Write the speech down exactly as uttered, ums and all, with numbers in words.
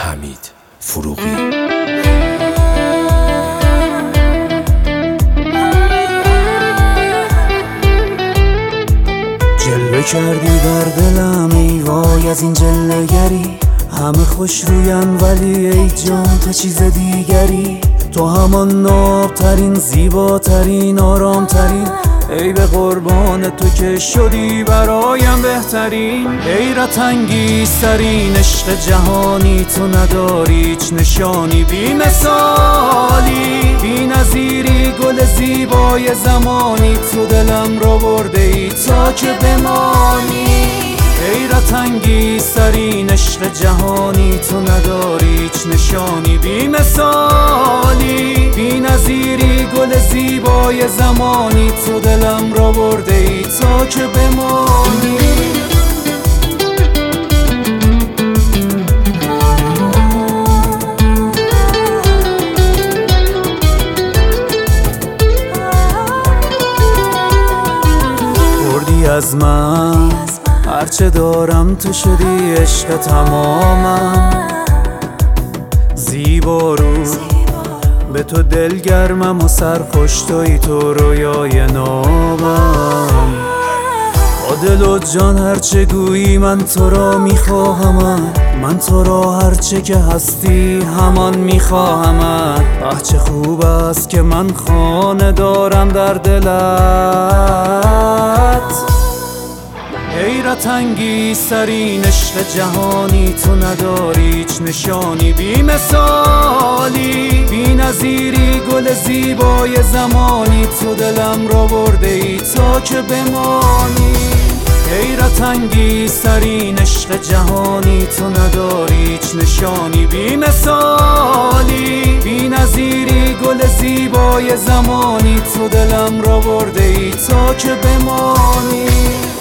حمید فروغی. جلوه کردی در دلم ای وای از این جلوگری، همه خوش روین ولی ای جان تو چیز دیگری. تو همان نابترین زیباترین آرامترین، ای به قربان تو که شدی برایم بهترین. حیرت انگیزترین عشق جهانی، تو نداری هیچ نشانی، بی مثالی بی نظیری، گل زیبای زمانی. تو دلم رو برده ای تا که بمانی. حیرت انگیزترین عشق جهانی، تو نداری هیچ نشانی، بی مثالی بی نظیری، گل زیبای زمانی. تو دلم را برده ای تا که بمانی. بردی از من هرچه دارم، تو شدی عشق تمامم. زیبا رو به تو دلگرمم و سرخوش توی تو رویای نامم. با دل و جان هرچه گویی من تو را میخواهم، من تو را هرچه که هستی همان میخواهم. اه چه خوب است که من خانه دارم در دلت. حیرت انگیزترین عشق جهانی، تو نداری هیچ نشانی، بی مثالی بی نظیری، گل زیبای زمانی. تو دلم را برده ای تا که بمانی. حیرت انگیزترین عشق جهانی، تو نداری هیچ نشانی، بی مثالی بی نظیری، گل زیبای زمانی. تو دلم را برده ای تا که بمانی.